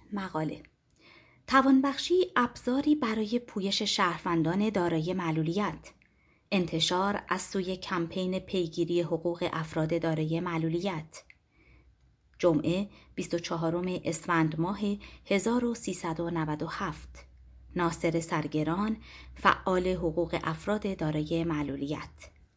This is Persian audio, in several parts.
مقاله توانبخشی ابزاری برای پویش شهروندان دارای معلولیت. انتشار از سوی کمپین پیگیری حقوق افراد دارای معلولیت. جمعه 24 اسفند ماه 1397. ناصر سرگران، فعال حقوق افراد دارای معلولیت.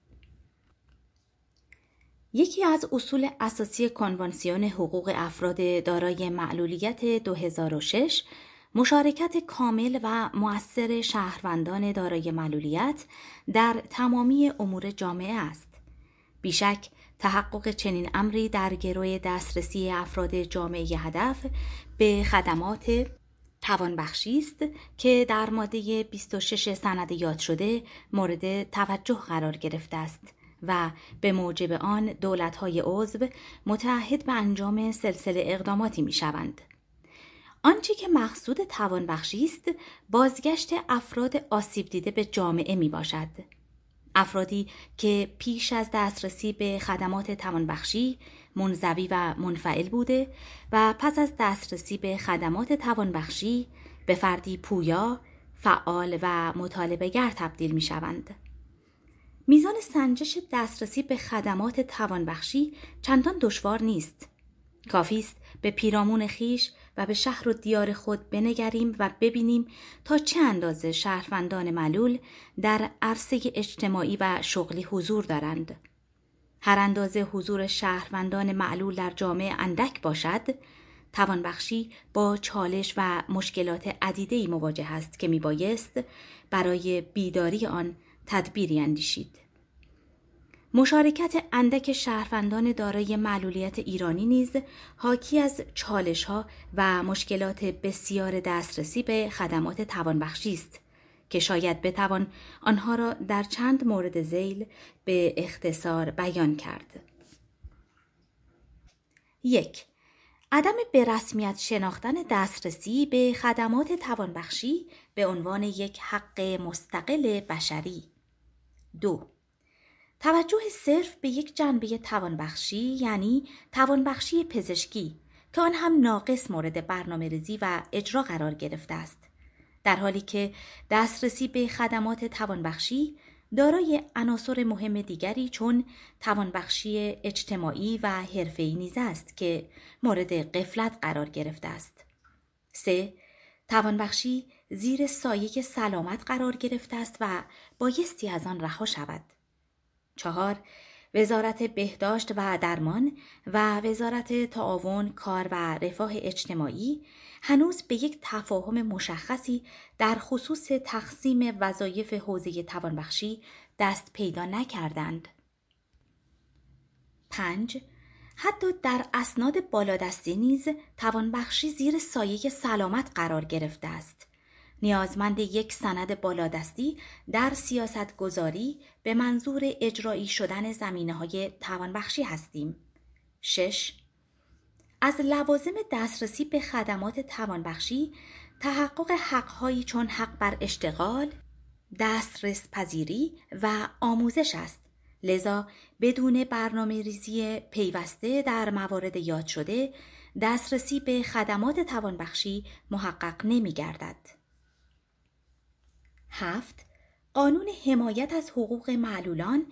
یکی از اصول اساسی کنوانسیون حقوق افراد دارای معلولیت 2006 مشارکت کامل و مؤثر شهروندان دارای معلولیت در تمامی امور جامعه است. بیشک تحقق چنین امری در گرو دسترسی افراد جامعه هدف به خدمات توانبخشی است که در ماده 26 سند یاد شده مورد توجه قرار گرفته است و به موجب آن دولت‌های عضو متعهد به انجام سلسله اقداماتی می‌شوند. آنچه که مقصود توانبخشی است، بازگشت افراد آسیب دیده به جامعه میباشد. افرادی که پیش از دسترسی به خدمات توانبخشی منزوی و منفعل بوده و پس از دسترسی به خدمات توانبخشی به فردی پویا، فعال و مطالبه‌گر تبدیل میشوند. میزان سنجش دسترسی به خدمات توانبخشی چندان دشوار نیست. کافی است به پیرامون خیش و به شهر و دیار خود بنگریم و ببینیم تا چه اندازه شهروندان معلول در عرصه اجتماعی و شغلی حضور دارند. هر اندازه حضور شهروندان معلول در جامعه اندک باشد، توانبخشی با چالش و مشکلات عدیده‌ای مواجه است که میبایست برای بیداری آن تدبیری اندیشید. مشارکت اندک شهروندان دارای معلولیت ایرانی نیز حاکی از چالش‌ها و مشکلات بسیار دسترسی به خدمات توانبخشی است که شاید بتوان آنها را در چند مورد ذیل به اختصار بیان کرد. 1. عدم به رسمیت شناختن دسترسی به خدمات توانبخشی به عنوان یک حق مستقل بشری. 2. توجه صرف به یک جنبه توانبخشی یعنی توانبخشی پزشکی که آن هم ناقص مورد برنامه‌ریزی و اجرا قرار گرفته است، در حالی که دسترسی به خدمات توانبخشی دارای عناصر مهم دیگری چون توانبخشی اجتماعی و حرفه‌ای نیز است که مورد غفلت قرار گرفته است. 3. توانبخشی زیر سایه سلامت قرار گرفته است و بایستی از آن رها شود. 4. وزارت بهداشت و درمان و وزارت تعاون، کار و رفاه اجتماعی هنوز به یک تفاهم مشخصی در خصوص تقسیم وظایف حوزه توانبخشی دست پیدا نکردند. 5. حتی در اسناد بالادستی نیز توانبخشی زیر سایه سلامت قرار گرفته است. نیازمند یک سند بالادستی در سیاست گذاری به منظور اجرایی شدن زمینه‌های توانبخشی هستیم. 6. از لوازم دسترسی به خدمات توانبخشی تحقق حق‌هایی چون حق بر اشتغال، دسترس پذیری و آموزش است. لذا بدون برنامه‌ریزی پیوسته در موارد یاد شده دسترسی به خدمات توانبخشی محقق نمی‌گردد. 7. قانون حمایت از حقوق معلولان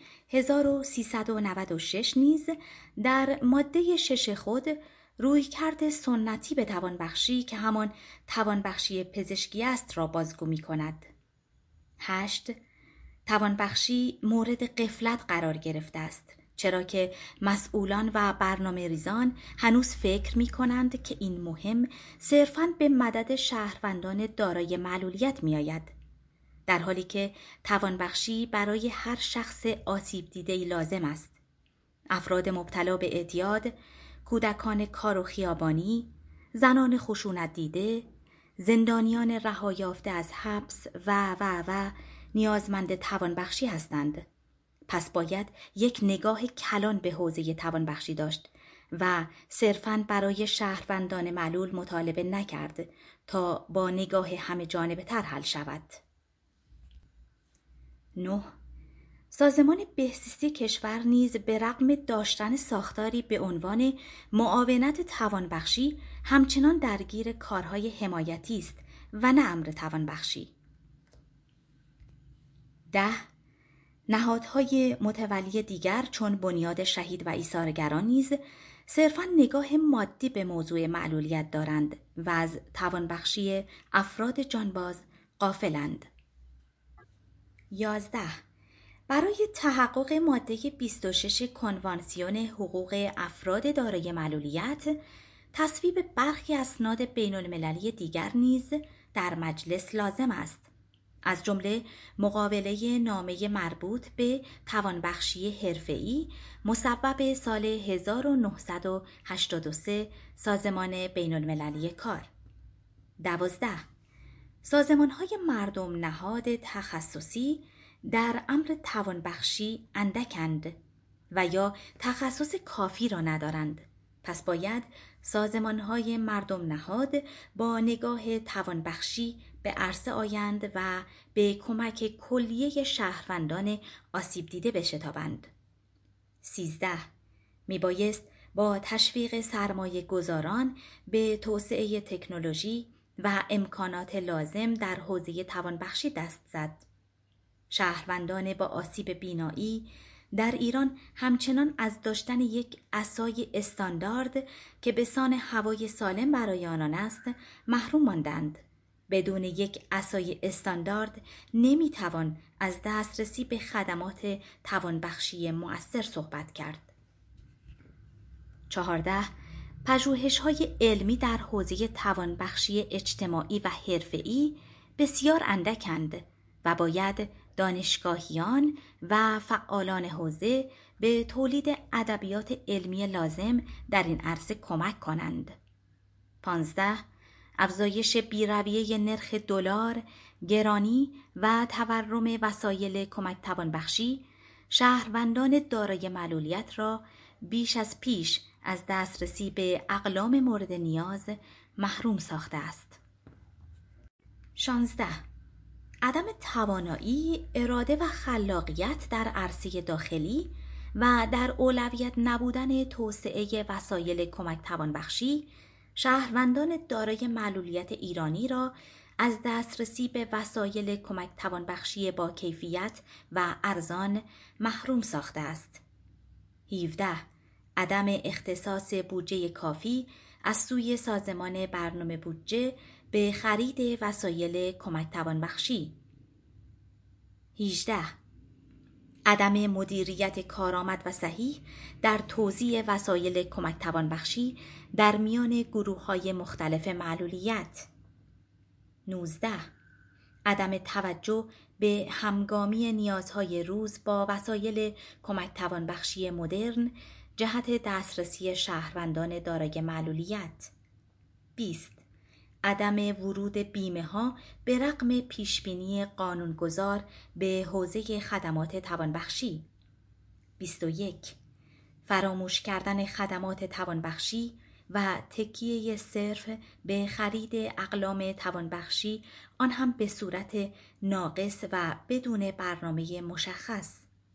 1396 نیز در ماده 6 خود رویکرد سنتی به توانبخشی که همان توانبخشی پزشکی است را بازگو می‌کند. 8. توانبخشی مورد غفلت قرار گرفته است، چرا که مسئولان و برنامه ریزان هنوز فکر می کنند که این مهم صرفاً به مدد شهروندان دارای معلولیت می آید، در حالی که توانبخشی برای هر شخص آسیب دیده‌ای لازم است. افراد مبتلا به اعتیاد، کودکان کار و خیابانی، زنان خشونت دیده، زندانیان رها یافته از حبس و نیازمند توانبخشی هستند. پس باید یک نگاه کلان به حوزه توانبخشی داشت و صرفاً برای شهروندان معلول مطالبه نکرد تا با نگاه همه جانبه تر حل شود. 9. سازمان بهزیستی کشور نیز به رغم داشتن ساختاری به عنوان معاونت توانبخشی همچنان درگیر کارهای حمایتی است و نه امر توانبخشی. 10. نهادهای متولی دیگر چون بنیاد شهید و ایثارگران نیز صرفاً نگاه مادی به موضوع معلولیت دارند و از توانبخشی افراد جانباز غافلند. 11. برای تحقق ماده 26 کنوانسیون حقوق افراد دارای معلولیت، تصویب برخی اسناد بین المللی دیگر نیز در مجلس لازم است، از جمله مقابله نامه مربوط به توانبخشی حرفه‌ای مصوب سال 1983 سازمان بین المللی کار. 12. سازمان‌های مردم نهاد تخصصی در امر توانبخشی اندکند و یا تخصص کافی را ندارند، پس باید سازمان‌های مردم نهاد با نگاه توانبخشی به عرصه آیند و به کمک کلیه شهروندان آسیب دیده بشتابند. 13. میبایست با تشویق سرمایه گذاران به توسعه تکنولوژی و امکانات لازم در حوزه توانبخشی دست زد. شهروندان با آسیب بینایی در ایران همچنان از داشتن یک عصای استاندارد که به سان هوای سالم برای آنان است محروم ماندند. بدون یک عصای استاندارد نمیتوان از دسترسی به خدمات توانبخشی مؤثر صحبت کرد. 14. پژوهش‌های علمی در حوزه توانبخشی اجتماعی و حرفه‌ای بسیار اندکند و باید دانشگاهیان و فعالان حوزه به تولید ادبیات علمی لازم در این عرصه کمک کنند. 15. افزایش بی‌رویه نرخ دلار، گرانی و تورم وسایل کمک توانبخشی شهروندان دارای معلولیت را بیش از پیش از دسترسی به اقلام مورد نیاز محروم ساخته است. 16. عدم توانایی، اراده و خلاقیت در عرصه داخلی و در اولویت نبودن توسعه وسایل کمک توانبخشی شهروندان دارای معلولیت ایرانی را از دسترسی به وسایل کمک توانبخشی با کیفیت و ارزان محروم ساخته است. 17. عدم اختصاص بودجه کافی از سوی سازمان برنامه بودجه به خرید وسایل کمک توانبخشی. 18. عدم مدیریت کارآمد و صحیح در توزیع وسایل کمک توانبخشی در میان گروه‌های مختلف معلولیت. 19. عدم توجه به همگامی نیازهای روز با وسایل کمک توانبخشی مدرن جهت دسترسی شهروندان دارای معلولیت. 20. عدم ورود بیمه‌ها به رغم پیشبینی قانونگذار به حوزه خدمات توانبخشی. 21. فراموش کردن خدمات توانبخشی و تکیه صرف به خرید اقلام توانبخشی، آن هم به صورت ناقص و بدون برنامه مشخص.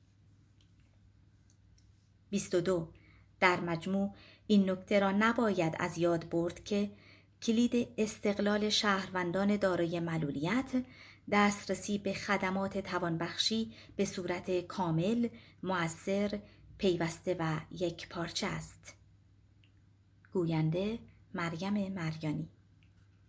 22. در مجموع این نکته را نباید از یاد برد که کلید استقلال شهروندان دارای معلولیت دسترسی به خدمات توانبخشی به صورت کامل، مؤثر، پیوسته و یک پارچه است. گوینده مریم مریانی.